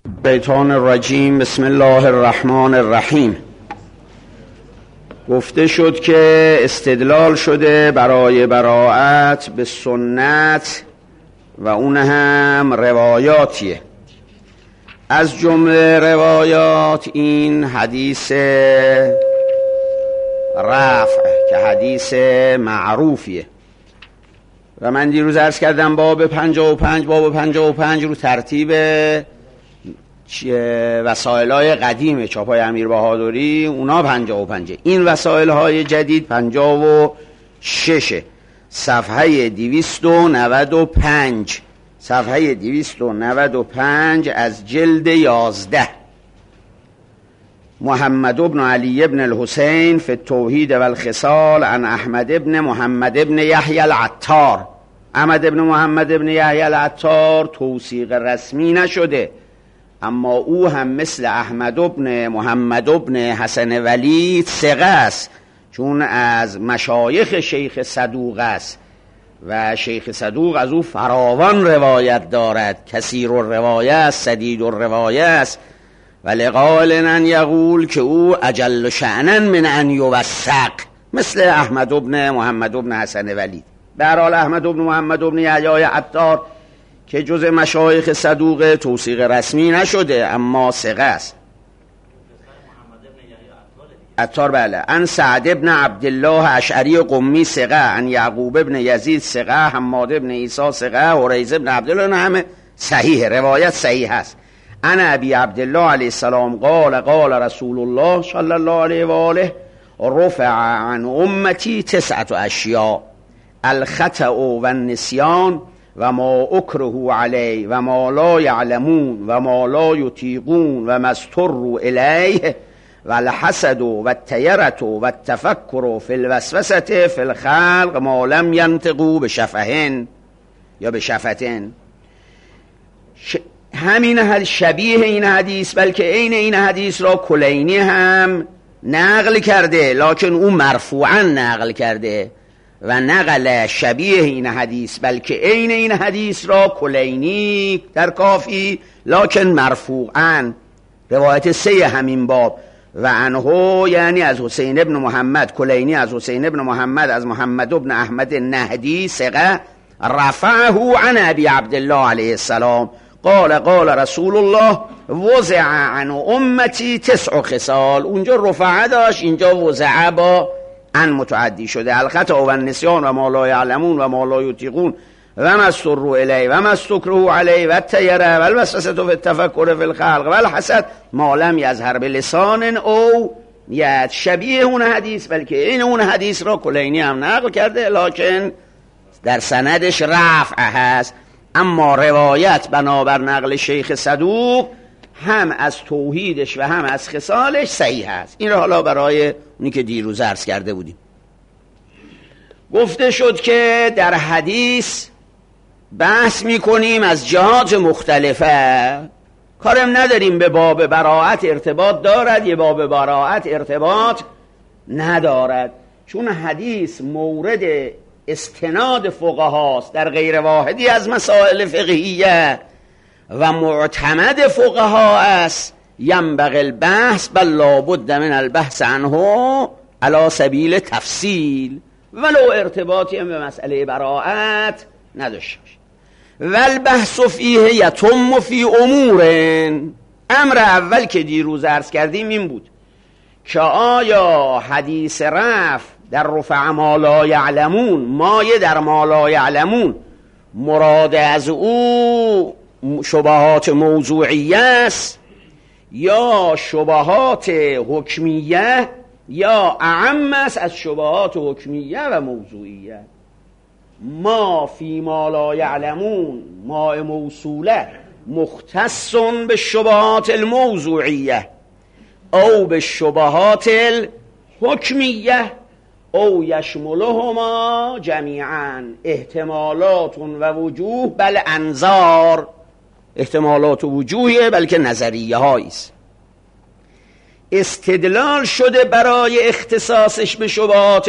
شیطان الرجیم. بسم الله الرحمن الرحیم. گفته شد که استدلال شده برای براءت به سنت و اون هم روایاتیه. از جمله روایات این حدیث رفع که حدیث معروفیه و من دیروز عرض کردم باب 55 رو ترتیب وسائل‌های قدیم چاپای امیر بهادری اونا 55، این وسائل‌های جدید 56، صفحه 295 صفحه 295 از جلد 11. محمد بن علی بن الحسین فی التوحید و الخصال عن احمد بن محمد بن یحیی العطار. احمد بن محمد بن یحیی العطار توثیق رسمی نشده، اما او هم مثل احمد بن محمد بن حسن ولی ثقه است، چون از مشایخ شیخ صدوق است و شیخ صدوق از او فراوان روایت دارد، کثیر الروایه است، سدید الروایه است و لقال ان یقول که او اجل شأنا من ان یوثق، مثل احمد بن محمد بن حسن ولی. به هر حال احمد بن محمد بن یحیی عطار که جز مشایخ صدوق توثیق رسمی نشده اما ثقه است. عطار بله. ان سعد بن عبدالله اشعری قمی ثقه، ان یعقوب بن یزید ثقه، حماد بن عیسی ثقه، هریث بن عبدالله، همه صحیح، روایت صحیح است. ان ابی عبدالله علیه السلام قال قال رسول الله صلی الله علیه و آله رفع عن امتی 9 اشیاء الخطأ و النسیان و ما اکره علی و ما لا یعلمون و ما لا یطیقون و ما اضطروا الیه و الحسد و الطیرة و التفکر فی الوسوسة فی الخلق ما لم ینطقوا بشفهن یا بشفتن. همین شبیه این حدیث، بلکه عین این حدیث را کلینی هم نقل کرده، لکن او مرفوعا نقل کرده و نقل شبیه این حدیث بلکه عین این حدیث را کلینی در کافی، لکن مرفوعا، روایت 3 همین باب. و عنه یعنی از حسین ابن محمد، کلینی از حسین ابن محمد از محمد ابن احمد نهدی ثقه، رفعه عن ابی عبدالله علیه السلام قال قال رسول الله وضع عن امتی 9 خصال. اونجا رفعه داشت، اینجا وضع با ان متعدی شده. الخطأ و النسیان و ما لا یعلمون و ما لا یطیقون و ما اضطروا الیه و ما استکرهوا علیه و الطیرة و الوسوسة فی التفکر فی الخلق و الحسد ما لم یظهر بلسان او ید. شبیه اون حدیث بلکه این اون حدیث را کلینی هم نقل کرده، لکن در سندش رفع هست، اما روایت بنابر نقل شیخ صدوق هم از توحیدش و هم از خصالش صحیح است. این را حالا برای اونی که دیروز عرض کرده بودیم. گفته شد که در حدیث بحث میکنیم از جهات مختلفه، کارم نداریم به باب براءت ارتباط دارد یه باب براءت ارتباط ندارد، چون حدیث مورد استناد فقهاست در غیر واحدی از مسائل فقهیه و معتمد فقها است. ینبغی البحث بل لابد من البحث عنه علی سبیل تفصیل، ولو ارتباطی هم به مسئله براءت نداشته باشه. والبحث فیه یتم فی امور. امر اول که دیروز عرض کردیم این بود که آیا حدیث رفع در رفع ما لا یعلمون، مایه در ما لا یعلمون، مراد از او شبهات موضوعیه است یا شبهات حکمیه یا اعم است از شبهات حکمیه و موضوعیه؟ ما فی ما لا یعلمون ما موصوله مختص به شبهات الموضوعیه او به شبهات الحکمیه او یشملهما جمیعا احتمالات و وجوه بل انظار. احتمالات و وجوهیه بلکه نظریه هاییست. استدلال شده برای اختصاصش به شبهات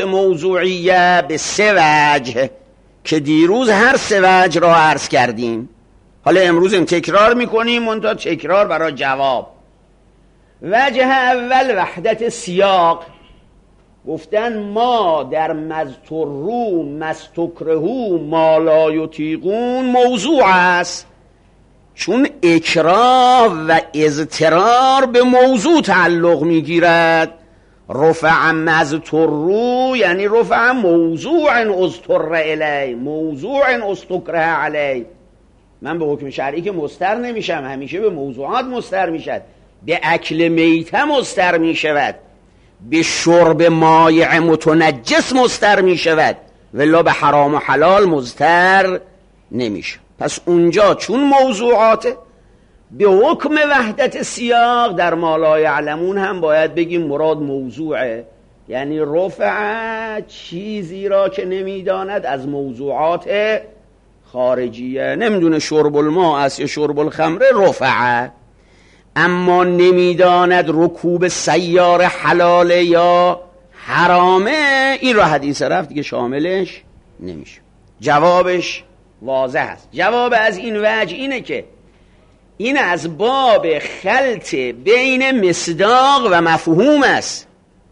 موضوعیه به 3 وجه که دیروز هر 3 وجه را عرض کردیم. حالا امروز این تکرار میکنیم منتها تکرار برای جواب. وجه اول وحدت سیاق. گفتن ما در مضطروا مستکرهوا ما لا یطیقون موضوع است، چون اکراه و اضطرار به موضوع تعلق میگیرد. رفع مضطروا یعنی رفع موضوع اضطر الی، موضوع استکره علی. من به حکم شرعی که مستر نمیشم، همیشه به موضوعات مستر میشد. به اکل میته مستر میشود، به شرب مایع متنجس مستر میشود، ولی به حرام و حلال مستر نمیشه. پس اونجا چون موضوعاته به حکم وحدت سیاق در ما لا یعلمون هم باید بگیم مراد موضوعه، یعنی رفع چیزی را که نمیداند از موضوعات خارجیه. نمیدونه شرب الماء است یا شرب الخمر رفع، اما نمیداند رکوب سیاره حلال یا حرامه، این را حدیث رفت دیگه شاملش نمیشه. جوابش واضح است. جواب از این وجه اینه که این از باب خلط بین مصداق و مفهوم است.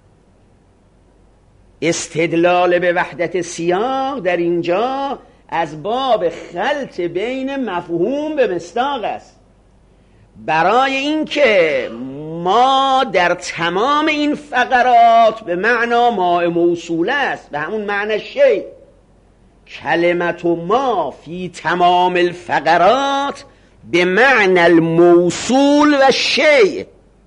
استدلال به وحدت سیاق در اینجا از باب خلط بین مفهوم به مصداق است، برای اینکه ما در تمام این فقرات به معنا ما موصوله است، به همون معنی شیء. کلمت ما فی تمام الفقرات به معنی الموصول و شیء.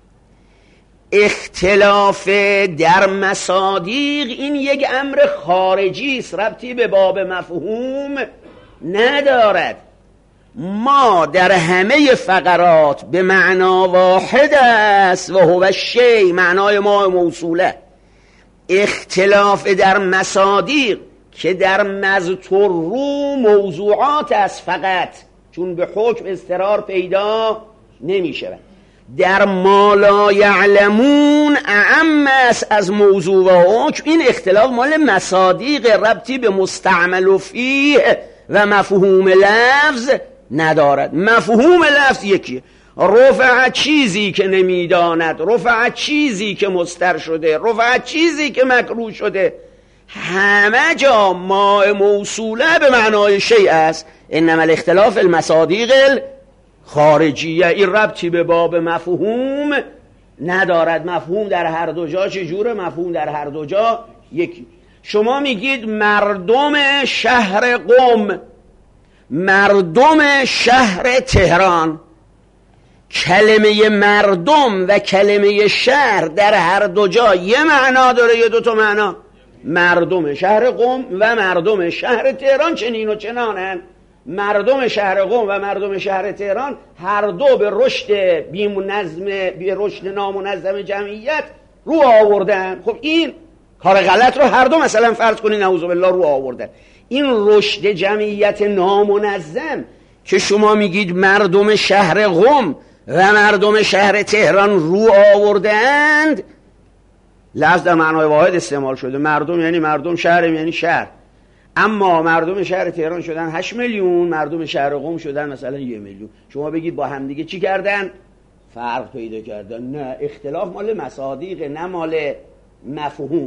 اختلاف در مصادیق این یک امر خارجی است، ربطی به باب مفهوم ندارد. ما در همه فقرات به معنا واحد است و هو شیء، معنای ما موصوله. اختلاف در مصادیق که در مضطروا موضوعات است فقط، چون به حکم اضطرار پیدا نمی شود. در ما لا یعلمون اعم است از موضوع و حکم. این اختلاف مال مصادیق، ربطی به مستعمل فیه و مفهوم لفظ ندارد. مفهوم لفظ یکیه، رفع چیزی که نمیداند، رفع چیزی که مستر شده، رفع چیزی که مکروه شده، همه جا ما موصوله به معنای شیء است. انما الاختلاف المصادیق خارجیه، این ربطی به باب مفهوم ندارد. مفهوم در هر دو جا چجوره؟ مفهوم در هر دو جا یکی. شما میگید مردم شهر قم، مردم شهر تهران. کلمه مردم و کلمه شهر در هر دو جا یه معنا داره یا دو تا معنا؟ مردم شهر قم و مردم شهر تهران چنین و چنانن. مردم شهر قم و مردم شهر تهران هر دو به رشد به رشد نامنظم جمعیت رو آوردن. خب این کار غلط رو هر دو مثلا فرض کنین نعوذ بالله رو آوردن. این رشد جمعیت نامنظم که شما میگید مردم شهر قم و مردم شهر تهران رو آوردند، لفظ در معنای واحد استعمال شده. مردم یعنی مردم، شهر یعنی شهر. اما مردم شهر تهران شدن 8 میلیون، مردم شهر قم شدن مثلا 1 میلیون. شما بگید با هم دیگه چی کردن؟ فرق پیدا کردن. نه، اختلاف مال مصادیق نه مال مفهوم.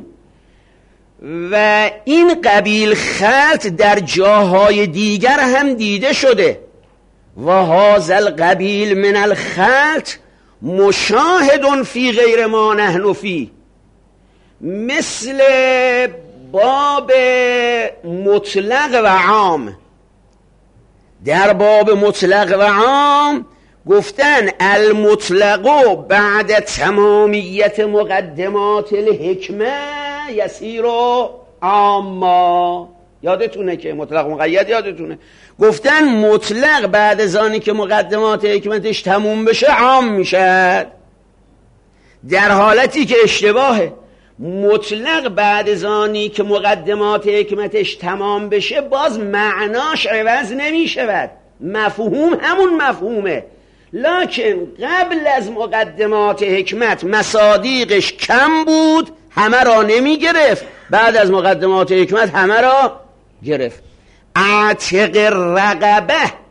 و این قبیل خلط در جاهای دیگر هم دیده شده. و هذا القبیل من الخلط مشاهد فی غیر ما نحن فی، مثل باب مطلق و عام. در باب مطلق و عام گفتن المطلق بعد تمامیت مقدمات الحکمه یسیر عاما. یادتونه که مطلق مقید یادتونه. گفتن مطلق بعد از آنی که مقدمات حکمتش تموم بشه عام میشه، در حالتی که اشتباهه. مطلق بعد از آنی که مقدمات حکمتش تمام بشه باز معناش عوض نمی شود، مفهوم همون مفهومه، لکن قبل از مقدمات حکمت مصادیقش کم بود، همه را نمی گرفت، بعد از مقدمات حکمت همه را گرفت. اعتق رقبه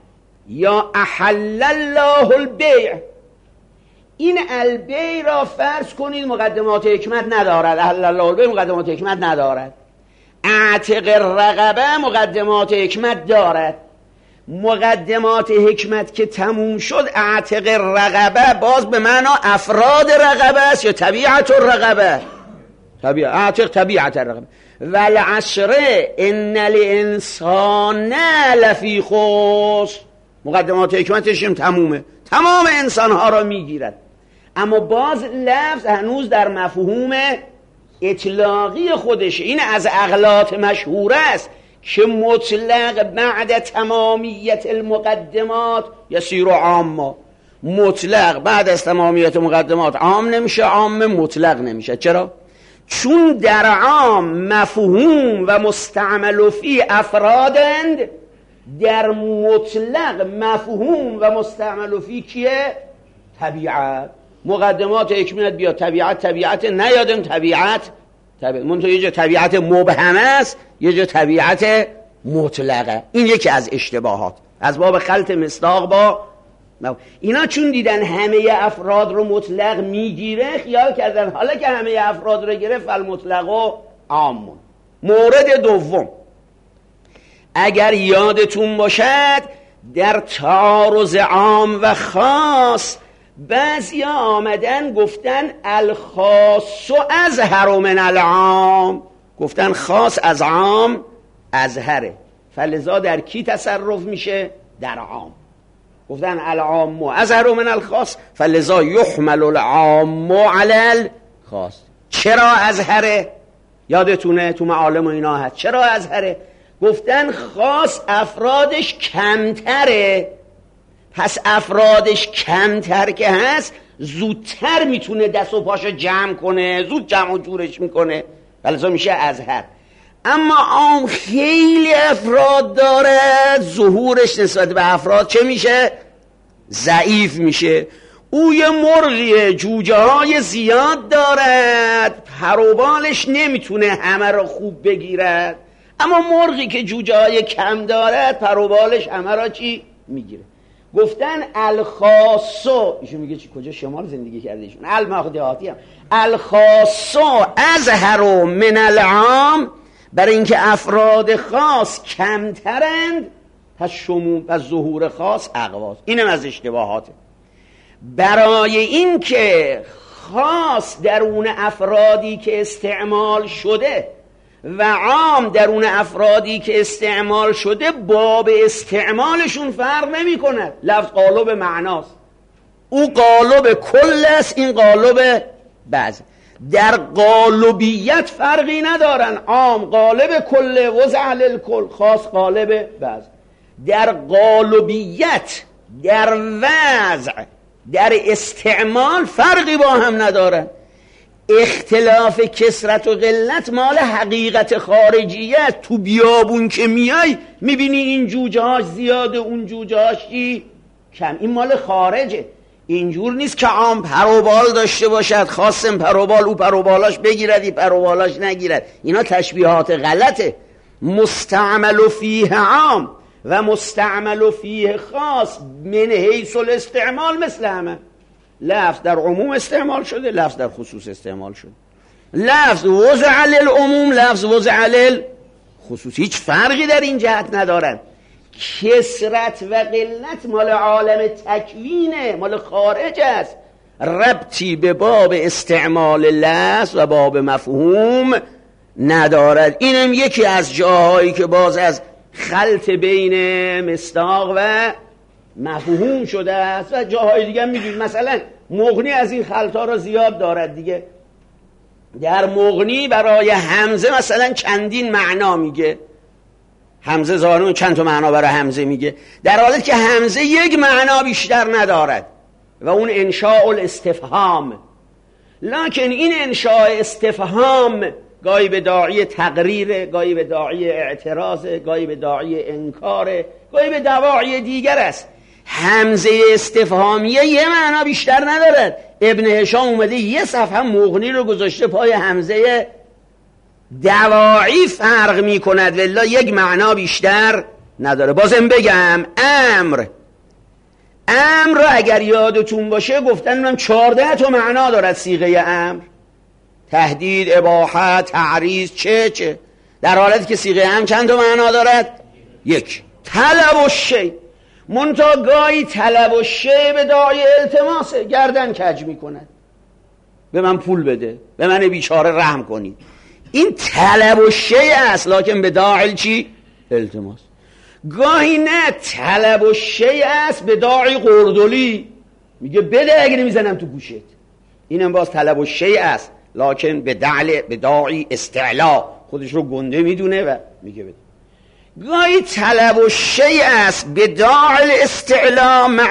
یا احل الله البیع. این البیع را فرض کنید مقدمات حکمت ندارد. احل الله البیع مقدمات حکمت ندارد. اعتق الرقبه مقدمات حکمت دارد. مقدمات حکمت که تموم شد، اعتق الرقبه باز به معنا افراد رقبه است یا طبیعت الرقبه؟ اعتق طبیعت الرقبه. والعصر ان الانسان لفی خسر، مقدمات حکمتش هم تمومه، تمام انسانها را میگیرد. اما باز لفظ هنوز در مفهوم اطلاقی خودشه. این از اغلاط مشهوره است که مطلق بعد تمامیت المقدمات یصیر عاما. مطلق بعد از تمامیت مقدمات عام نمیشه، عام مطلق نمیشه. چرا؟ چون در عام مفهوم و مستعمل فی افرادند، در مطلق مفهوم و مستعمل فی کیه؟ طبیعت. مقدمات حکمت بیا طبیعت نیادم طبیعت منتها یه جا طبیعت مبهمه است، یه جا طبیعت مطلقه. این یکی از اشتباهات از باب خلط مصداق با اینا. چون دیدن همه افراد رو مطلق میگیره، خیال کردن حالا که همه افراد رو گرفت فالمطلق و عامون. مورد دوم، اگر یادتون باشد در تعارض عام و خاص بعضیا آمدن گفتن الخاص ازهر من العام، گفتن خاص از عام ازهره، فلذا در کی تصرف میشه؟ در عام. گفتن العام ازهر من الخاص فلذا یحمل العام علی الخاص. چرا ازهره؟ یادتونه تو معالم و اینا هست. چرا ازهره؟ گفتن خاص افرادش کمتره، پس افرادش کمتر که هست زودتر میتونه دست و پاشو جمع کنه، زود جمع و جورش میکنه، فلذا میشه ازهر. اما عام خیلی افراد داره، ظهورش نسبت به افراد چه میشه؟ ضعیف میشه. او یه مرغیه جوجه های زیاد دارد، پروبالش نمیتونه همه رو خوب بگیرد. اما مرغی که جوجه های کم دارد پروبالش همه را چی میگیره. گفتن الخاصو، ایشون میگه چی کجا شمال زندگی کرده ایشون، المقدیاتی هم الخاصو ازهر من العام، برای اینکه افراد خاص کمترند پس ظهور خاص اقواست. اینم از اشتباهاته. برای اینکه خاص درون افرادی که استعمال شده و عام درون افرادی که استعمال شده باب استعمالشون فرق نمی کند. لفظ قالب معناست، او قالب کل است، این قالب بعض. در قالبیت فرقی ندارن، عام قالب کل وضع للکل، خاص قالب بعض. در قالبیت، در وضع، در استعمال فرقی با هم ندارن. اختلاف کثرت و قلت مال حقیقت خارجیت. تو بیابون که میای میبینی این جوجه هاش زیاده اون جوجه هاش کم، این مال خارجه. اینجور نیست که عام پروبال داشته باشد، خاصم پروبال او پروبالاش بگیرد این پروبالاش نگیرد. اینا تشبیهات غلطه. مستعمل فیه عام و مستعمل فیه خاص من حیث الاستعمال مثل همه. لفظ در عموم استعمال شده، لفظ در خصوص استعمال شده. لفظ وضع للعموم، لفظ وضع للخصوص، هیچ فرقی در این جهت ندارن. کثرت و قلت مال عالم تکوینه، مال خارج است، ربطی به باب استعمال لفظ و باب مفهوم ندارد. اینم یکی از جاهایی که باز از خلط بین مصداق و مفهوم شده است و جاهای دیگه میدونید. مثلا مغنی از این خلطا را زیاد دارد دیگه. در مغنی برای همزه مثلا چندین معنا میگه، همزه ظاهرا چند تا معنا برای همزه میگه، در حالی که همزه یک معنا بیشتر ندارد و اون انشاء الاستفهام. لکن این انشاء استفهام گاهی به داعی تقریر، گاهی به داعی اعتراض، گاهی به داعی انکار، گاهی به دواعی دیگر است. همزه استفهامیه یه معنا بیشتر ندارد. ابن هشام اومده یه صفحه مغنی رو گذاشته پای همزه دواعی فرق می کند، والله یک معنا بیشتر نداره. بازم بگم امر امر رو اگر یادتون باشه گفتن من 14 تا معنا دارد صیغه امر. تهدید، اباحت، تعریض، چه در حالتی که صیغه امر چند تا معنا دارد؟ یک. طلب الشیء، منتها گاهی طلب الشیء به داعی التماسه، گردن کج میکند، به من پول بده، به من بیچاره رحم کنید. این طلب الشیء است، لکن به داعی چی؟ التماس. گاهی نه، طلب الشیء است به داعی قردلی، میگه بده اگه نمیزنم تو گوشت. اینم باز طلب الشیء است، لکن به داعی استعلا، خودش رو گنده میدونه و میگه بده. گاهی طلب الشیء است به داعی استعلا مع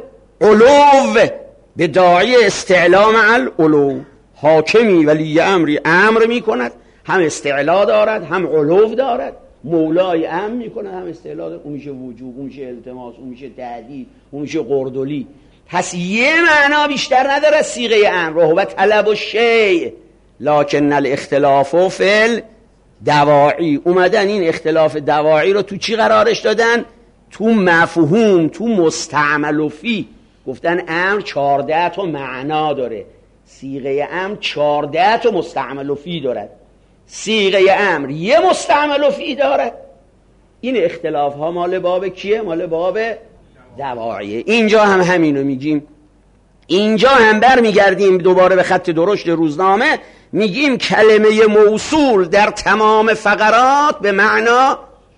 العلو، به داعی استعلا مع العلو. حاکمی ولی امری امر میکند، هم استعلا دارد هم علو دارد. مولای امر میکنه هم استعلا دارد. اون میشه وجوب، اون میشه التماس، اون میشه تهدید، اون میشه قردلی. پس یه معنا بیشتر نداره صیغه امر، و طلب الشیء لکن الاختلاف فی دواعی. اومدن این اختلاف دواعی رو تو چی قرارش دادن؟ تو مفهوم، تو مستعمل فی. گفتن امر 14 تا معنا داره، صیغه امر 14 تا مستعمل فی دارد. صیغه امر یه مستعمل فی دارد. این اختلاف ها مال باب کیه؟ مال باب دواعیه. اینجا هم همینو میگیم، اینجا هم برمیگردیم دوباره به خط درشت روزنامه، میگیم کلمه موصول در تمام فقرات به معنا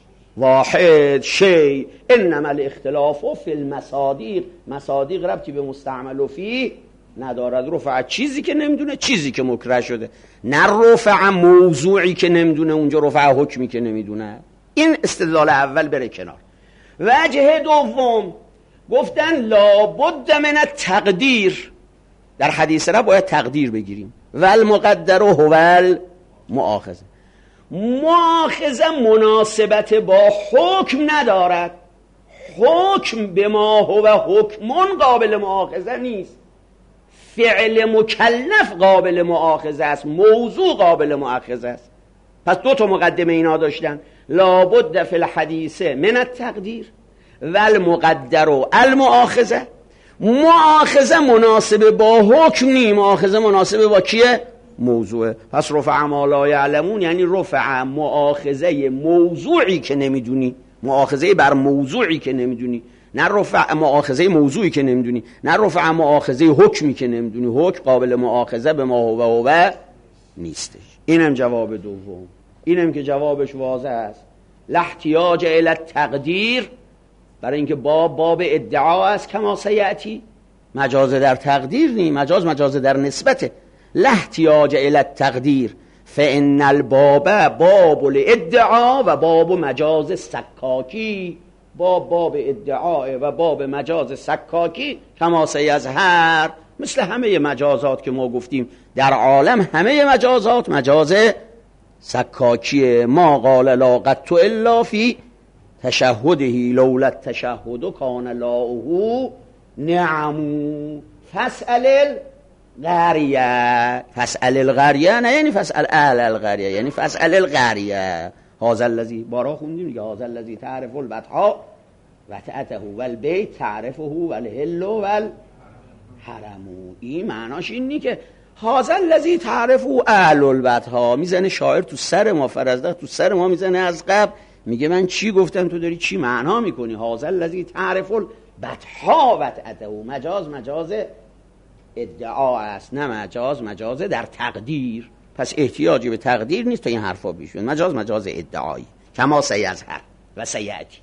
واحد شیء. انما الاختلاف فی المصادیق. مصادیق ربطی به مستعمل فی ندارد. رفع چیزی که نمیدونه، چیزی که مکره شده، نه رفع موضوعی که نمیدونه، اونجا رفع حکمی که نمیدونه. این استدلال اول بره کنار. وجه دوم گفتن لابد من التقدیر. در حدیث را باید تقدیر بگیریم. والمقدر هو المؤاخذه. مؤاخذه مناسبت با حکم ندارد. حکم به ما هو حکمون قابل مؤاخذه نیست. فعل مکلف قابل مؤاخذه است، موضوع قابل مؤاخذه است. پس دو تا مقدمه اینا داشتن، لابد فی الحدیث من التقدیر والمقدر المؤاخذه. مؤاخذه مناسب با حکم نی، مؤاخذه مناسب با کیه؟ موضوعه. پس رفع ما لا یعلمون یعنی رفع مؤاخذه موضوعی که نمیدونی، مؤاخذه بر موضوعی که نمیدونی، نه رفع مؤاخذه موضوعی که نمیدونی، نه رفع مؤاخذه حکمی که نمیدونی. حکم قابل مؤاخذه به ما هو نیستش. اینم جواب دوم. اینم که جوابش واضح است. لا احتیاج الی التقدیر، برای اینکه باب ادعا است کما سیاتی. مجاز در تقدیر نی، مجاز در نسبته. لا احتیاج الی التقدیر فان الباب باب الادعا و باب مجاز سکاکی. باب ادعا و باب مجاز سکاکی کما سیظهر، مثل همه مجازات که ما گفتیم در عالم، همه مجازات مجاز سکاکیه. ما قال لا قط الا فی تشهده لولا التشهد کان لاؤه نعم فاسأل القریه. فاسأل القریه نه یعنی فاسأل اهل القریه، یعنی فاسأل القریه. هذا الذی بارا خوندیم دیگه، هذا الذی تعرف البطحا وطأته والبیت تعرفه والهل والحرم. این معناش اینی که هذا الذی تعرفه اهل البطحا. میزنه شاعر تو سر ما، فرزدق تو سر ما میزنه از قبل، میگه من چی گفتم تو داری چی معنا میکنی؟ هذا الذی تعرف البطحا وطأته. مجاز ادعا است، نه مجاز در تقدیر. پس احتیاجی به تقدیر نیست تا این حرفا بیشون. مجاز ادعایی کما سیظهر و سیأتی.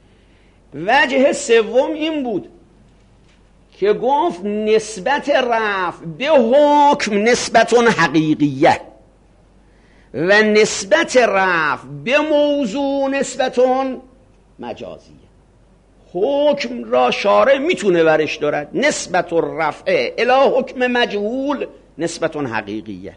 وجه سوم این بود که گفت نسبت رفع به حکم نسبت حقیقیه و نسبت رفع به موضوع نسبت مجازیه. حکم را شارع میتونه ورش دارد. نسبت رفع الی حکم مجهول نسبت حقیقیه.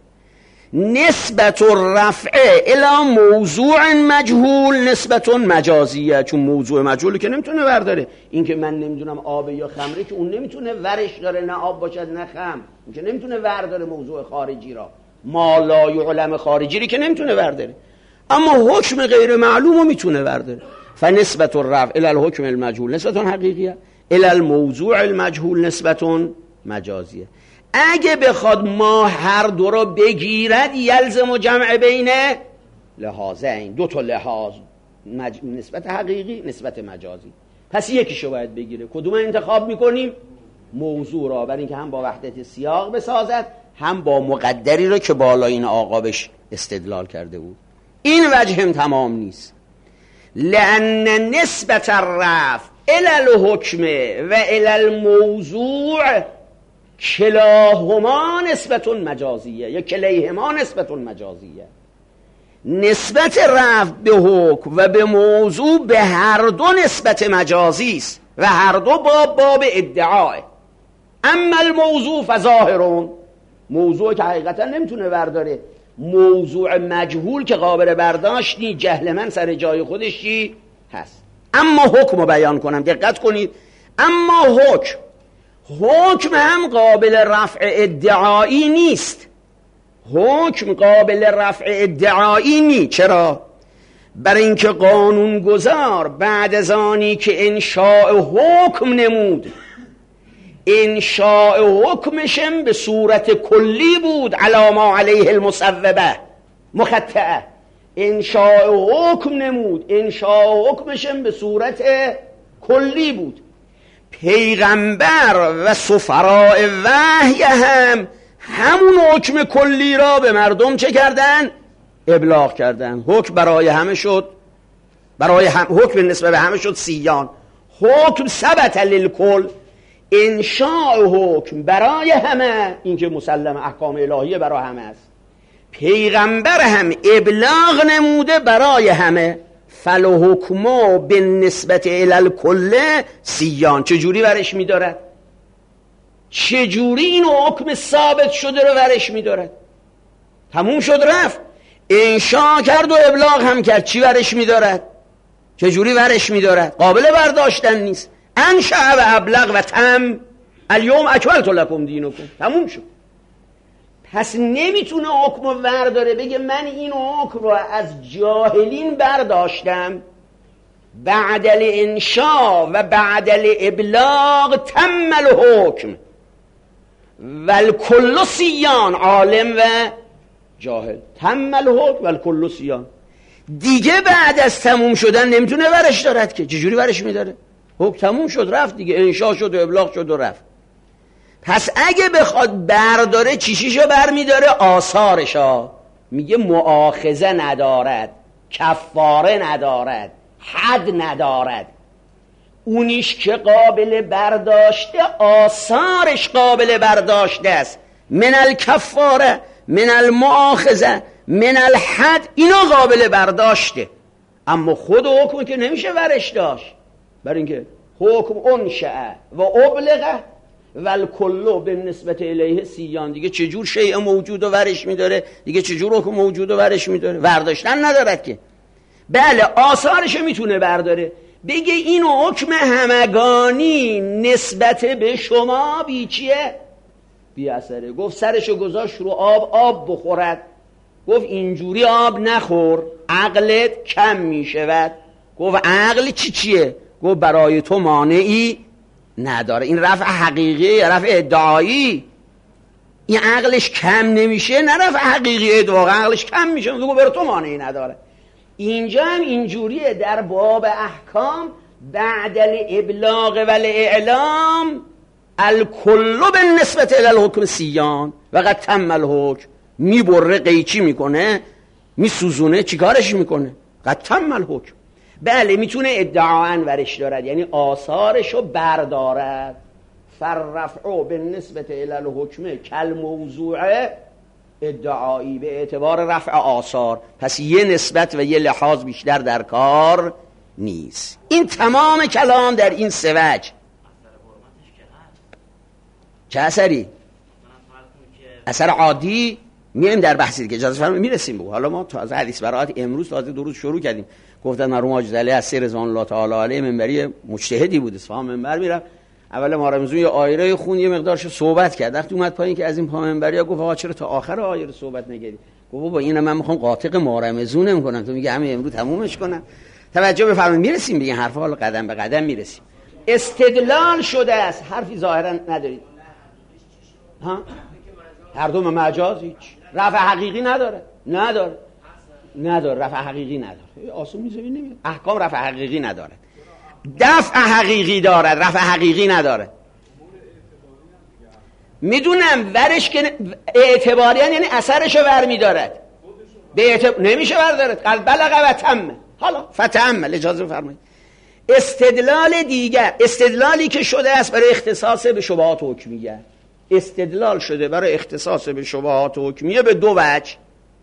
نسبت رفع الی موضوع مجهول نسبت مجازیه. چون موضوع مجهولی که نمیتونه ورداره. این که من نمیدونم آب یا خمره که اون نمیتونه ورش داره، نه آب باشد نه خمر، اون که نمیتونه ورداره موضوع خارجی را. ما لا یعلم خارجی رو که نمیتونه ورداره، اما حکم غیر معلوم رو میتونه ورداره. فنسبت الرفع الی الحکم المجهول نسبت حقیقیه. الی الموضوع المجهول نسبتون مجازیه. اگه بخواد ما هر دو را بگیرد یلزم و جمع بین لحاظین، دو تا لحاظ، نسبت حقیقی نسبت مجازی. پس یکیشو باید بگیره. کدوم انتخاب میکنیم؟ موضوع را، برای اینکه هم با وحدت سیاق بسازد هم با مقدری را که بالا این آقا بهش استدلال کرده بود. این وجه هم تمام نیست. لأن نسبت الرفع الی الحکم و الی الموضوع کلاهما نسبتون مجازیه یا کلیهما نسبتون مجازیه. نسبت رفع به حکم و به موضوع به هر دو نسبت مجازی است و هر دو باب ادعاه. اما الموضوع فظاهرون، موضوع که حقیقتا نمیتونه برداره، موضوع مجهول که قابل برداشت نی، جهل من سر جای خودش چی هست. اما حکم رو بیان کنم، دقت کنید. اما حکم هم قابل رفع ادعایی نیست. حکم قابل رفع ادعایی نیست. چرا؟ برای اینکه قانون گذار بعد از آنی که انشاء حکم نمود، انشاء حکمشم به صورت کلی بود، علی ما علیه المصوبه مخطئه. انشاء حکم نمود، انشاء حکمشم به صورت کلی بود. پیغمبر و سفراء وحی هم همون حکم کلی را به مردم چه کردن؟ ابلاغ کردن. حکم برای همه شد، حکم نسبت به همه شد سیان. حکم ثبت للکل، انشاء حکم برای همه، این که مسلم احکام الهیه برای همه است. پیغمبر هم ابلاغ نموده برای همه. فالحکم به نسبت الی الکل سیان. چجوری برش میدارد؟ چجوری این حکم ثابت شده رو برش میدارد؟ تموم شد رفت، انشاء کرد و ابلاغ هم کرد، چی برش میدارد؟ چجوری برش میدارد؟ قابل برداشتن نیست. انشاء و ابلغ و تم الیوم اکملت لکم دینکم، تموم شد. پس نمیتونه حکم رو برداره بگه من این حکم رو از جاهلین برداشتم، بعد الانشاء و بعد الابلاغ تم الحکم والکل سیان، عالم و جاهل، تم الحکم والکل سیان. دیگه بعد از تموم شدن نمیتونه برش دارد که. چجوری برش میداره؟ حکم تموم شد رفت دیگه، انشاء شد و ابلاغ شد و رفت. پس اگه بخواد برداره چیشیشو بر میداره؟ آثارشا. میگه مؤاخذه ندارد، کفاره ندارد، حد ندارد. اونیش که قابل برداشته، آثارش قابل برداشته است. من الکفاره، من المؤاخذه، من الحد، اینا قابل برداشته. اما خود حکم که نمیشه ورش داشت، برای اینکه حکم انشأ و ابلغه والکلو به نسبت الیه سیان. دیگه چجور شیء موجود و ورش میداره؟ دیگه چجور حکم موجود و ورش میداره؟ ورداشتن ندارد که. بله آثارش میتونه برداره، بگه این حکم همگانی نسبت به شما بی چیه؟ بی اثره. گفت سرشو گذاشت رو آب بخورد، گفت اینجوری آب نخور، عقلت کم میشود. گفت عقل چیه؟ گفت برای تو مانعی نداره. این رفع حقیقی، رفع ادعایی. این عقلش کم نمیشه، نه رفع حقیقی ادعا، عقلش کم میشه، گفت برای تو مانعی نداره. اینجا هم اینجوریه در باب احکام، بعد الابلاغ و الاعلام الکل بالنسبت الی الحکم سیان و قد تم الحکم. میبره قیچی میکنه، میسوزونه، چیکارش میکنه؟ قد تم الحکم. بله میتونه ادعاً ورش دارد، یعنی آثارشو بردارد. فرفعو بالنسبت الی الحکم کل موضوع ادعایی، به اعتبار رفع آثار. پس یه نسبت و یه لحاظ بیشتر در کار نیست. این تمام کلام در این سه وجه. چه اثری؟ اثر عادی میایم در بحثی که اجازه فرمایید میرسیم به. حالا ما تازه حدیث براءت امروز تازه درود شروع کردیم. گفتن مرحوم حاج زلی از رضوان الله تعالی علیه منبری مجتهدی بود، اصفهان منبر میرفت. اول ما رمزون یه آیه خون، یه مقدارشو صحبت کرد. وقتی اومد پایین که از این پا منبریا گفت آقا چرا تا آخر آیه رو صحبت نگیری؟ گفت بابا اینو من میخوام قاطق مارمزون نمی‌کنم، تو میگه همین امروز تمومش کنم. توجه بفرمایید میرسیم به این حرفا، حالا قدم به قدم میرسیم. استدلال شده است. حرفی ظاهرا ندارید ها؟ هر دو مجاز هیچ رفع حقیقی نداره رفع حقیقی نداره. آسون میشه ببینید احکام رفع حقیقی نداره، دفع حقیقی دارد، رفع حقیقی نداره. میدونم ورش که اعتباریان یعنی اثرشو ور میدارد، نمیشه بردارد. قلب بلغ و تم، حالا فتم اجازه بفرمایید. استدلال دیگر، استدلالی که شده است برای اختصاص به شبهات حکمیه، استدلال شده برای اختصاص به شبهات حکمیه به دو وجه.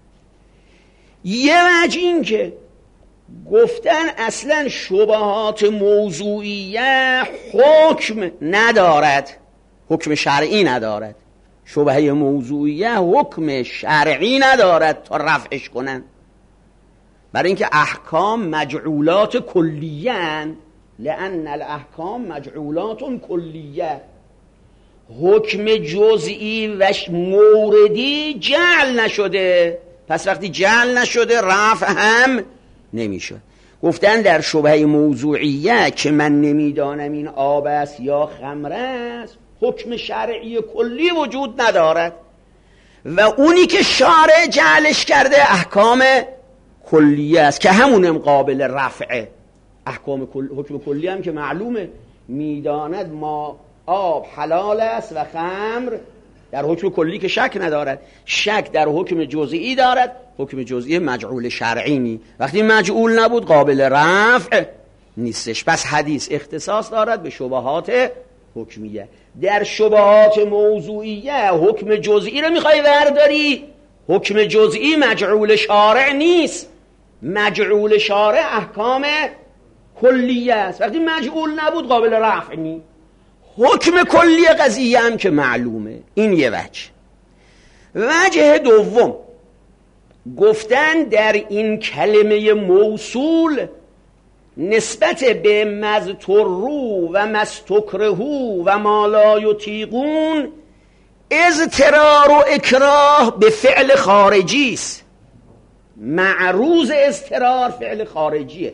یه وجه این که گفتن اصلا شبهات موضوعیه حکم ندارد، حکم شرعی ندارد. شبهه موضوعیه حکم شرعی ندارد تا رفعش کنن، برای اینکه احکام مجعولات کلیه اند. لأن الاحکام مجعولات کلیه، حکم جزئی و موردی جعل نشده، پس وقتی جعل نشده رفع هم نمیشه. گفتن در شبهه موضوعیه که من نمیدانم این آب است یا خمر است، حکم شرعی کلی وجود ندارد و اونی که شارع جعلش کرده احکام کلیه است که همونم قابل رفعه. احکام حکم کلی هم که معلومه، میداند ما آب حلال است و خمر، در حکم کلی که شک ندارد، شک در حکم جزئی دارد. حکم جزئی مجعول شرعی نی، وقتی مجعول نبود قابل رفع نیستش. پس حدیث اختصاص دارد به شبهات حکمیه. در شبهات موضوعیه حکم جزئی رو میخوای برداری، حکم جزئی مجعول شارع نیست، مجعول شارع احکام کلیه است. وقتی مجعول نبود قابل رفع نی. حکم کلی قضیه هم که معلومه. این یه وجه. وجه دوم، گفتن در این کلمه موصول نسبت به مذترو و مستکرهو و ما لا یطیقون اضطرار و اکراه به فعل خارجی است. معروض اضطرار فعل خارجیه.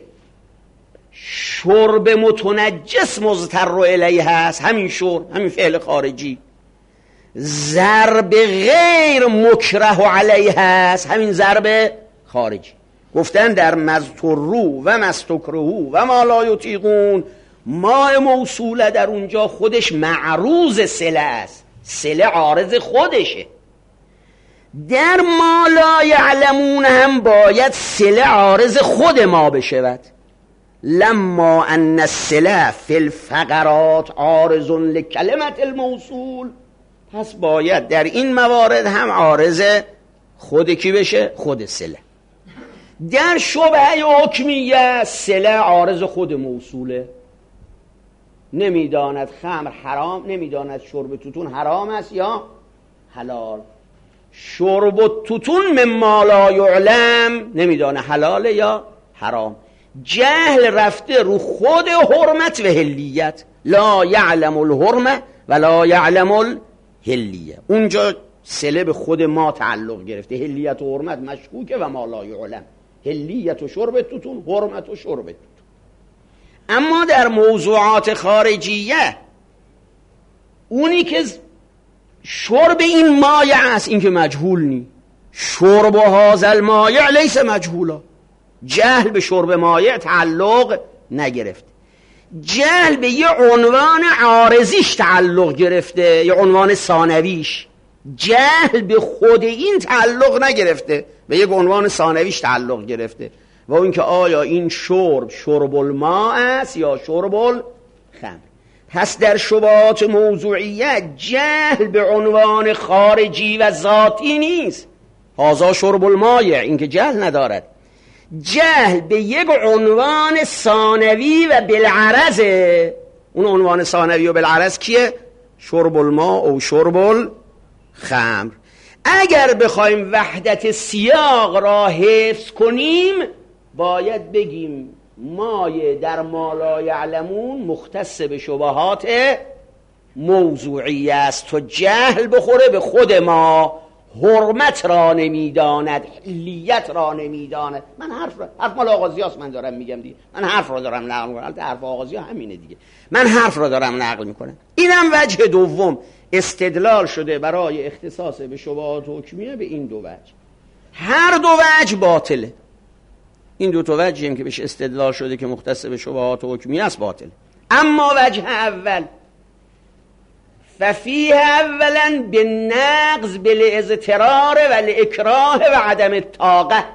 شرب متنجس مضطر الیه هست، همین شرب، همین فعل خارجی. ضرب غیر مکره علیه هست، همین ضرب خارجی. گفتن در مذترو و مستکرهو و ما لا یطیقون، ما موصوله در اونجا خودش معروض صله است، صله عارض خودشه. در ما لا یعلمون هم باید صله عارض خود ما بشود. لما ان الصله فی الفقرات عارض لکلمت الموصول، پس باید در این موارد هم عارض خود کی بشه؟ خود صله. در شبهه حکمیه صله عارض خود موصوله. نمیداند خمر حرام، نمیداند شرب توتون حرام است یا حلال. شرب توتون مما لا یعلم، نمیدانه حلاله یا حرام. جهل رفته رو خود حرمت و حلیت. لا یعلم الحرمه و لا یعلم الحلیه. اونجا صله به خود ما تعلق گرفته. حلیت و حرمت مشکوکه و ما لا یعلم. حلیت و شرب توتون، حرمت و شرب توتون. اما در موضوعات خارجیه اونی که شرب این مایع است، این که مجهول نی. شرب هذا المایع لیس مجهولا. جهل به شرب مایع تعلق نگرفته. جهل به یه عنوان عارضیش تعلق گرفته، یه عنوان ثانویش. جهل به خود این تعلق نگرفته، به یک عنوان ثانویش تعلق گرفته، و این که آیا این شرب الماء است یا شرب الخمر. پس در شبهات موضوعیه جهل به عنوان خارجی و ذاتی نیست. هذا شرب المایع، این که جهل ندارد. جهل به یک عنوان ثانوی و بالعرض. اون عنوان ثانوی و بالعرض کیه؟ شرب الماء او شرب الخمر. اگر بخوایم وحدت سیاق را حفظ کنیم باید بگیم مایه در ما لا یعلمون مختص به شبهات موضوعی است، تو جهل بخوره به خود ما حرمت را نمیداند، حلیت را نمیداند. من حرف مال آغازی هاست، من دارم میگم دیگه، من حرف را دارم نقل میکنم، حرف آغازی ها همینه دیگه، من حرف را دارم نقل میکنم. اینم وجه دوم استدلال شده برای اختصاص به شبهات حکمیه به این دو وجه. هر دو وجه باطله. این دو تا وجهی هم که بهش استدلال شده که مختص به شبهات حکمیه است باطله. اما وجه اول ففیه اولا بالنقض بالاضطرار والاکراه و عدم الطاقه.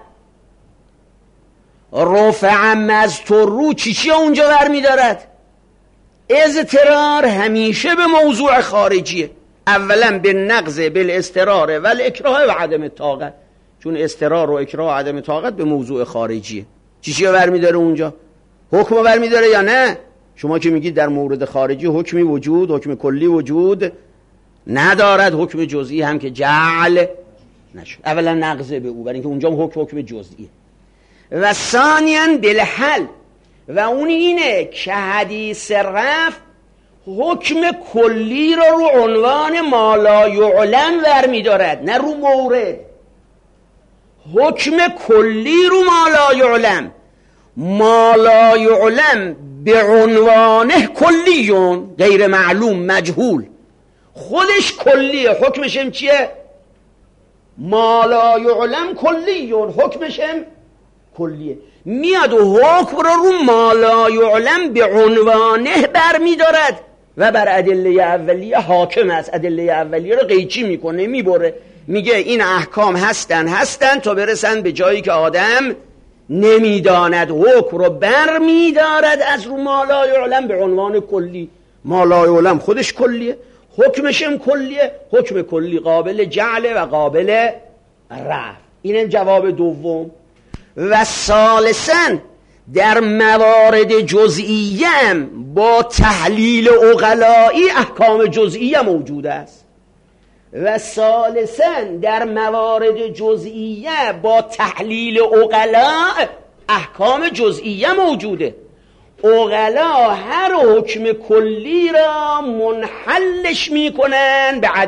رفع مضطر چی اونجا برمی دارد؟ اضطرار همیشه به موضوع خارجیه. اولا بالنقض بالاضطرار والاکراه و عدم الطاقه، چون اضطرار و اکراه و عدم طاقت به موضوع خارجیه. چی برمی داره اونجا؟ حکم برمی داره یا نه؟ شما که میگید در مورد خارجی حکمی وجود، حکم کلی وجود ندارد، حکم جزئی هم که جعل نشد. اولا نقضه به او، برای اینکه اونجا حکم جزئیه. و ثانیاً بالحل، و اون اینه که حدیث رفع حکم کلی رو عنوان ما لا یعلم برمی دارد، نه رو مورد. حکم کلی رو ما لا یعلم، ما لا یعلم به عنوانه کلیون، غیر معلوم مجهول، خودش کلیه. حکمشم چیه؟ ما لا یعلم کلیون، حکمشم کلیه. میاد و حکم رو ما لا یعلم به عنوانه برمی دارد و بر ادله اولیه حاکم است. ادله اولیه رو قیچی میکنه، میبره، میگه این احکام هستن تا برسن به جایی که آدم نمیداند. حکم رو بر میدارد از رو ما لا یعلم به عنوان کلی. ما لا یعلم خودش کلیه، حکمشم کلیه. حکم کلی قابل جعل و قابل رفع. اینم جواب دوم. و ثالثاً در موارد جزئیه با تحلیل عقلایی احکام جزئیه موجود است. و ثالثاً در موارد جزئیه با تحلیل عقلاء احکام جزئیه موجوده. عقلاء هر حکم کلی را منحلش میکنن به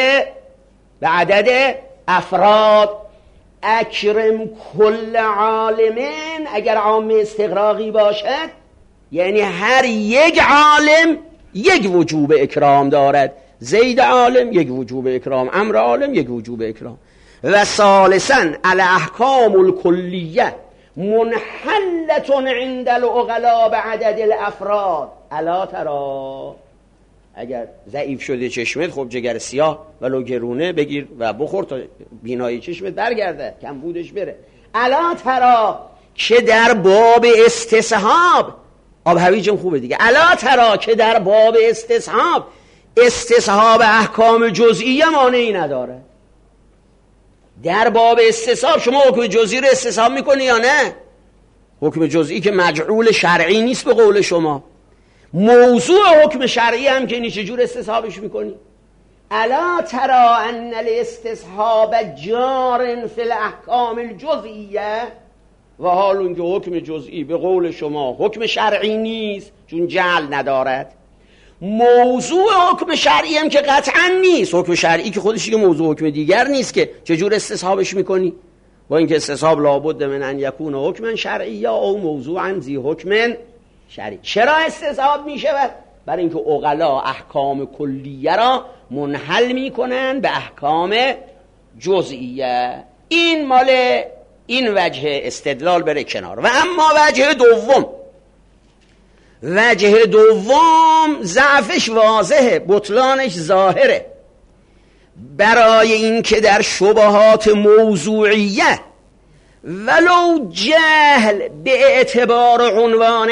عدد افراد. اکرم کل عالمین اگر عام استغراقی باشد یعنی هر یک عالم یک وجوب اکرام دارد. زید عالم یک وجوب اکرام، عمرو عالم یک وجوب اکرام. و ثالثاً الاحکام الکلیه منحلة عند العقلاء بعدد الافراد. الا ترى، اگر ضعیف شده چشمت، خب جگر سیاه ولو گرونه بگیر و بخور تا بینایی چشمت برگرده، کمبودش بره. الا ترى که در باب استصحاب، آب هویجم خوبه دیگه، الا ترى که در باب استصحاب احکام جزئیه مانعی نداره. در باب استصحاب شما حکم جزئی رو استصحاب میکنی یا نه؟ حکم جزئی که مجعول شرعی نیست به قول شما، موضوع حکم شرعی هم که نیست، چجور استصحابش میکنی؟ الا ترى ان الاستصحاب جار فی الاحکام الجزئیه، و حال اون که حکم جزئی به قول شما حکم شرعی نیست چون جعل ندارد. موضوع حکم شرعی هم که قطعا نیست، حکم شرعی که خودش که موضوع حکم دیگر نیست که چجور استصحابش میکنی؟ با اینکه استصحاب لابد من ان یکون حکما شرعی او موضوعا ذی حکم شرعی. چرا استصحاب میشود؟ برای اینکه عقلا احکام کلیه را منحل میکنن به احکام جزئیه. این مال این وجه استدلال بره کنار. و اما وجه دوم ضعفش واضحه، بطلانش ظاهره. برای این که در شبهات موضوعیه ولو جهل به اعتبار عنوان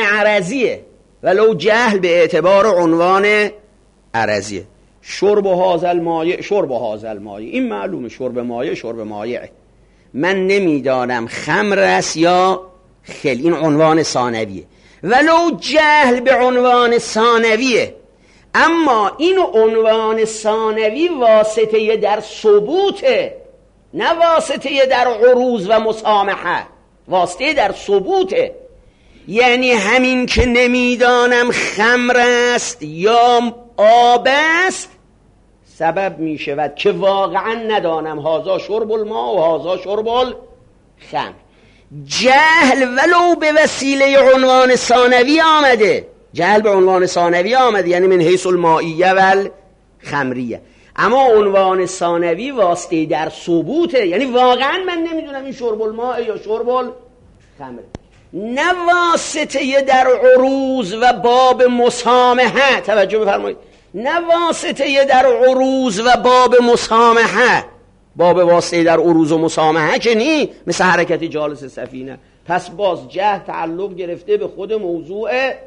عرضیه، شرب هذا المایع، این معلومه شرب مایعه. من نمیدانم خمر است یا خل، این عنوان ثانویه. ولو جهل به عنوان ثانویه، اما این عنوان ثانوی واسطه در ثبوته، نه واسطه در عروض و مسامحه، واسطه در ثبوته. یعنی همین که نمیدانم خمر است یا آب است سبب می شود که واقعا ندانم هذا شرب الماء و هذا شرب الخمر. جهل ولو به وسیله عنوان ثانوی آمده، جهل به عنوان ثانوی آمده، یعنی من حیث المائیه و الخمریه، اما عنوان ثانوی واسطه در ثبوته، یعنی واقعا من نمیدونم این شرب الماء یا شرب الخمر، نه واسطه در عروض و باب مسامحه. توجه بفرمایید، نه واسطه در عروض و باب مسامحه، باب واسطه در عروض و مسامحه که نی، مثل حرکت جالس سفینه. پس باز جهل تعلق گرفته به خود موضوع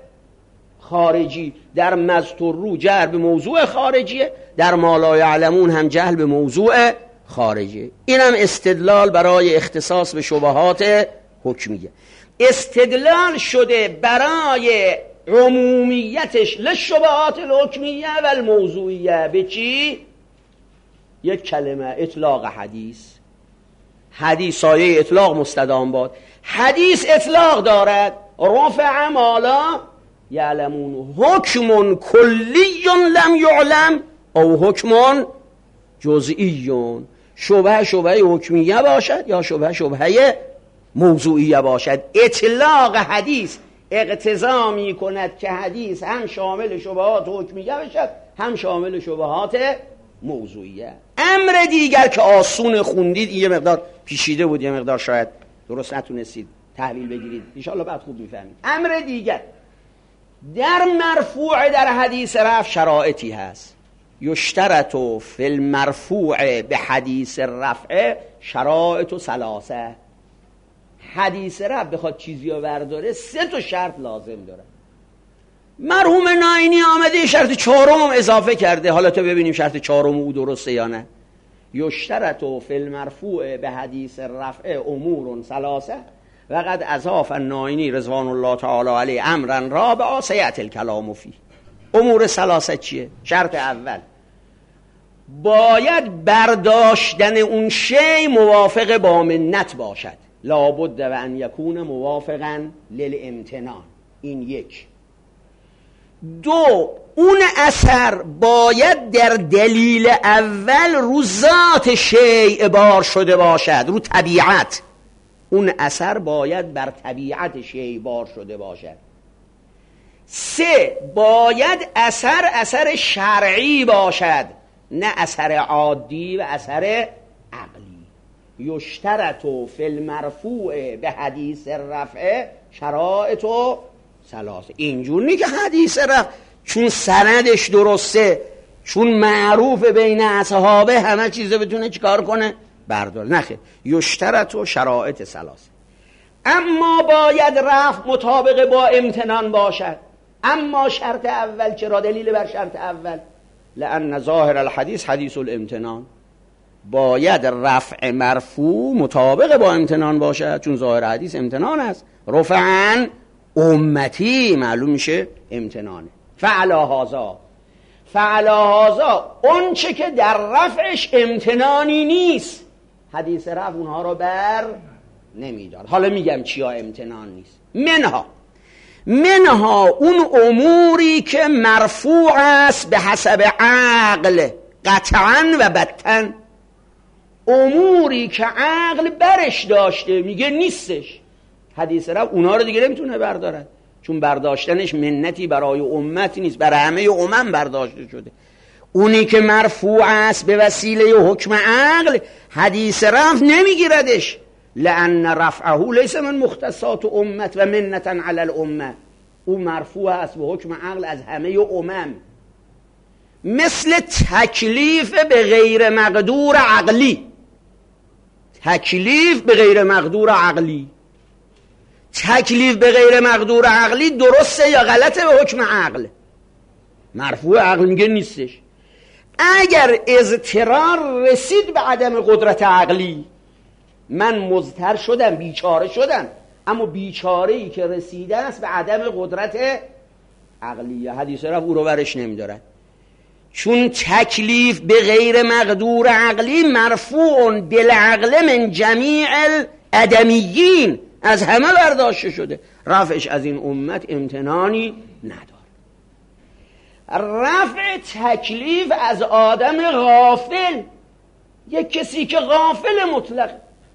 خارجی، در مذکور جهل به موضوع خارجیه، در ما لا یعلمون هم جهل به موضوع خارجیه. اینم استدلال برای اختصاص به شبهات حکمیه. استدلال شده برای عمومیتش للشبهات الحکمیه و الموضوعیه به چی؟ یک کلمه، اطلاق حدیث. حدیث سایه اطلاق مستدام باد. حدیث اطلاق دارد، رفع ما لا یعلمون، حکم کلی لم یعلم او حکم جزئی. شبهه حکمیه باشد یا شبهه موضوعیه باشد. اطلاق حدیث اقتضا می کند که حدیث هم شامل شبهات حکمیه باشد هم شامل شبهات موضوعیه. امر دیگر که آسون خوندید، یه مقدار پیچیده بود، یه مقدار شاید درست نتونستید تحویل بگیرید، انشاءالله بعد خوب میفهمید. امر دیگر، در مرفوع در حدیث رفع شرایطی هست. یشترط فی المرفوع به حدیث رفع شرایط ثلاثه. حدیث رفع بخواد چیزی رو برداره 3 شرط لازم داره. مرحوم ناینی آمده شرط 4م هم اضافه کرده، حالا تا ببینیم شرط 4م او درسته یا نه. یشترط فی المرفوع به حدیث رفع امور ثلاثه و قد اضاف الناینی رضوان الله تعالی علیه امرا رابعا سیأتی الکلام فیه. امور ثلاثه چیه؟ شرط اول، باید برداشتن اون شی موافق با منت باشد، لابد و ان یکون موافقا للامتنان. این یک. 2، اون اثر باید در دلیل اول رو ذات شیء بار شده باشد، رو طبیعت. اون اثر باید بر طبیعت شیء بار شده باشد. 3، باید اثر شرعی باشد، نه اثر عادی و اثر عقلی. یشترط فی المرفوع به حدیث رفع شرایط ثلاثه. اینجور نی که حدیث رفع چون سندش درسته، چون معروف بین اصحابه، همه چیزه بتونه چیکار کنه؟ بردار. نخیر، یشترط شرایط ثلاثه. اما باید رفع مطابق با امتنان باشد. اما شرط اول چرا؟ دلیل بر شرط اول، لأن ظاهر الحدیث حدیث الامتنان. باید رفع مرفوع مطابق با امتنان باشد، چون ظاهر حدیث امتنان است. رفعن امتی معلوم میشه امتنانه. فعلا هذا اون چه که در رفعش امتنانی نیست، حدیث رفع اونها رو بر نمیدار. حالا میگم چیا امتنان نیست. منها اون اموری که مرفوع است به حسب عقل قطعا و بطن. اموری که عقل برش داشته میگه نیستش، حدیث رفع اونها رو دیگه نمیتونه بردارد، چون برداشتنش منتی برای امت نیست، برای همه امم برداشته شده. اونی که مرفوع است به وسیله حکم عقل، حدیث رفع نمیگیردش، لأن رفعه لیس من مختصات امت و منتا علی الامه. او مرفوع است به حکم عقل از همه امم، مثل تکلیف به غیر مقدور عقلی. تکلیف به غیر مقدور عقلی، تکلیف به غیر مقدور عقلی درسته یا غلطه به حکم عقل؟ مرفوع عقل میگه نیستش. اگر اضطرار رسید به عدم قدرت عقلی، من مضطر شدم، بیچاره شدم، اما بیچاره‌ای که رسیده است به عدم قدرت عقلی، حدیث رفع او رو برش نمیدارد، چون تکلیف به غیر مقدور عقلی مرفوع بالعقل من جمیع الادمیین، از همه برداشته شده، رفعش از این امت امتنانی نداره. رفع تکلیف از آدم غافل، یک کسی که غافل مطلق،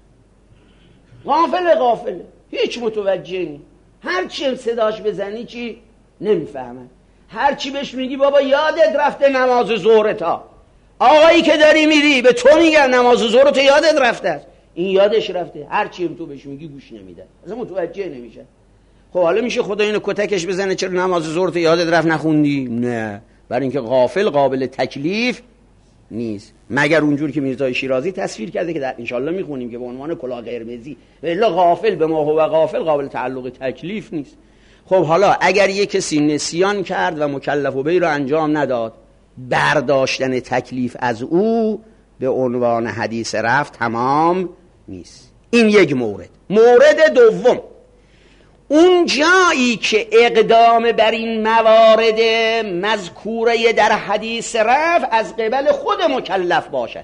غافله، هیچ متوجه نی، هر چی صداش بزنی چی نمیفهمه، هر چی بهش میگی بابا یادت رفته نماز ظهر، تا آقایی که داری میری به تو میگن نماز ظهر تو یادت رفته است، این یادش رفته، هر چی تو بهش میگی گوش نمیده، اصلا متوجه نمیشه. خب حالا میشه خدا اینو کتکش بزنه چرا نماز ظهر تو یادت رفت نخوندی؟ نه، برای اینکه غافل قابل تکلیف نیست، مگر اونجور که میرزای شیرازی تصویر کرده که در انشالله میخونیم که به عنوان کلاه قرمزی، الا غافل به ما هو غافل قابل تعلق تکلیف نیست. خب حالا اگر یک کسی نسیان کرد و مکلف به رو انجام نداد، برداشتن تکلیف از او به عنوان حدیث رفع تمام نیست. این یک مورد. مورد دوم، اون جایی که اقدام بر این موارد مذکوره در حدیث رفع از قبل خود مکلف باشد،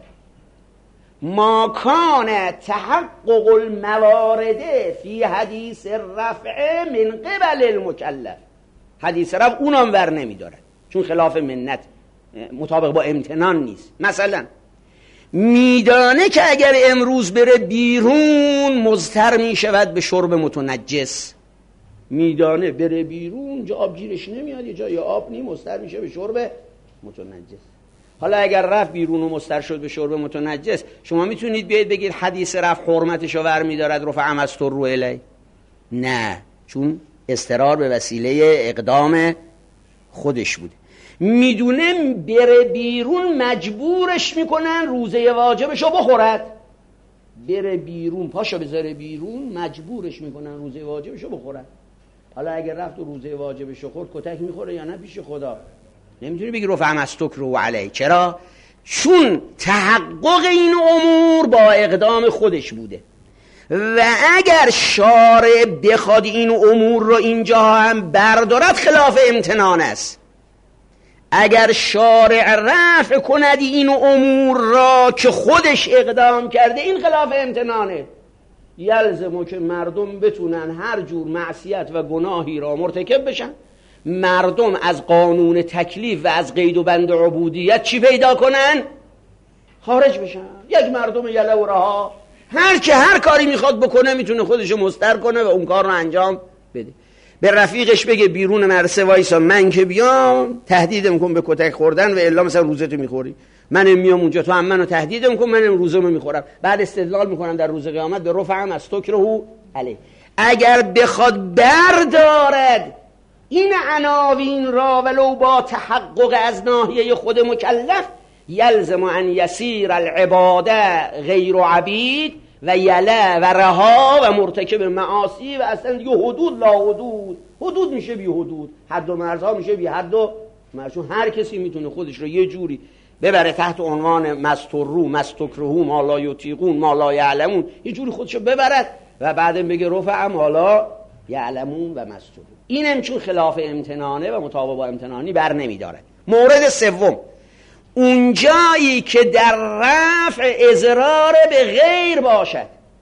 ما کان تحقق الموارد فی حدیث رفع من قبل المکلف، حدیث رفع اونم ور نمیدارد چون خلاف منت، مطابق با امتنان نیست. مثلا میدانه که اگر امروز بره بیرون مضطر میشود به شرب متنجس، میدانه بره بیرون جا آب گیرش نمیاد، یه جای آب نی، مضطر میشه به شرب متنجس. حالا اگر رفت بیرون و مضطر شد به شرب متنجس، شما میتونید بیاید بگید حدیث رفع حرمتشو ور میدارد رفع مستر رو الی؟ نه، چون اضطرار به وسیله اقدام خودش بوده. میدونه بره بیرون مجبورش میکنن روزه واجبشو بخورد، بره بیرون پاشو بذاره بیرون مجبورش میکنن روزه واجبشو بخورد. حالا اگر رفت و روزه واجبشو خورد کتک میخوره یا نه پیش خدا؟ نمیتونی بگی رفع مستک رو علی. چرا؟ چون تحقق این امور با اقدام خودش بوده و اگر شارع بخواد این امور رو اینجا هم بردارد خلاف امتنان است. اگر شارع رفع کند این امور را که خودش اقدام کرده، این خلاف امتنانه. یلزمه که مردم بتونن هر جور معصیت و گناهی را مرتکب بشن، مردم از قانون تکلیف و از قید و بند عبودیت چی پیدا کنن؟ خارج بشن. یک مردم یله و رها، هر که هر کاری میخواد بکنه میتونه خودشو مستر کنه و اون کار رو انجام بده. به رفیقش بگه بیرون مدرسه وایسا، من که بیام تهدیدم کن به کتک خوردن و الا مثلا روزتو میخوری، منم میام اونجا تو هم منو تهدیدم کن، منم روزمو میخورم، بعد استدلال میکنم در روز قیامت به رفعم از تکرهو علی. اگر بخواد بردارد این عناوین را ولو با تحقق از ناحیه خود مکلف، یلزم ان یسیر العباده غیر عبید و یله و رها و مرتکب معاصی و اصلا دیگه حدود لا حدود، حدود میشه بی حدود، حد و مرزها میشه بی حد و مرز. چون هر کسی میتونه خودش رو یه جوری ببره تحت عنوان مسترو مستکرهو ما لا یطیقون ما لا یعلمون، یه جوری خودش رو ببرد و بعدم بگه رفع ما لا یعلمون و مسترو. اینم چون خلاف امتنانه و مطابق با امتنانی بر نمیداره. مورد سوم، اونجایی که در رفع اضرار به غیر باشد،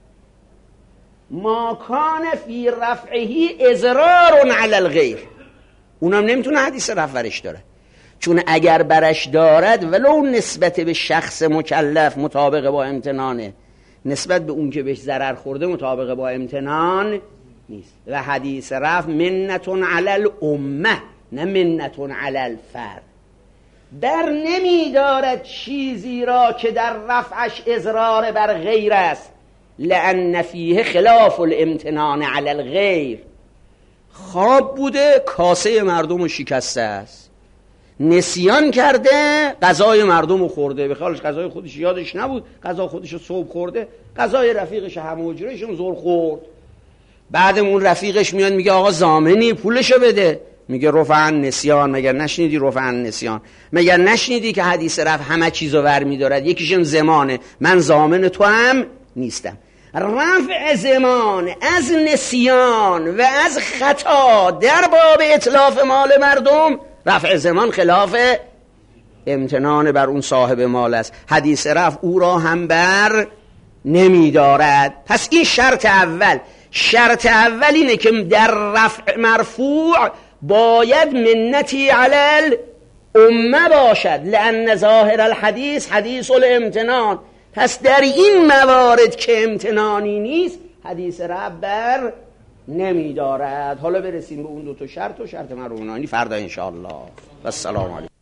ما کان فی رفعهی اضرار علی الغیر، اونم نمیتونه حدیث رفع ورش داره، چون اگر برش دارد ولو نسبت به شخص مکلف مطابق با امتنانه، نسبت به اون که بهش ضرر خورده مطابق با امتنان نیست. و حدیث رفع منتون علی الامه نه منتون علی الفرد، در نمی دارد چیزی را که در رفعش اضرار بر غیر است، لأن فیه خلاف الامتنان علی الغیر. خواب بوده کاسه مردم رو شکسته است، نسیان کرده غذای مردم رو خورده، به خالش غذای خودش یادش نبود، غذا خودش رو صبح خورده، غذای رفیقش هموجرهشون زور خورد. بعد اون رفیقش میاد میگه آقا ضامنی پولشو بده، میگه رفع نسیان. مگر نشنیدی رفع نسیان؟ مگر نشنیدی که حدیث رفع همه چیزو ور میدارد، یکیشم زمانه، من ضامن تو هم نیستم. رفع زمان از نسیان و از خطا در باب اتلاف مال مردم، رفع زمان خلاف امتنان بر اون صاحب مال است، حدیث رفع او را هم بر نمیدارد. پس این شرط اول. شرط اول اینه که در رفع مرفوع باید منتی علی امه باشد، لأن ظاهر الحدیث حدیث الامتنان. پس در این موارد که امتنانی نیست حدیث رب بر نمی دارد. حالا برسیم به اون دو تا شرط و شرط مرونانی فردا انشاءالله. و السلام علیکم.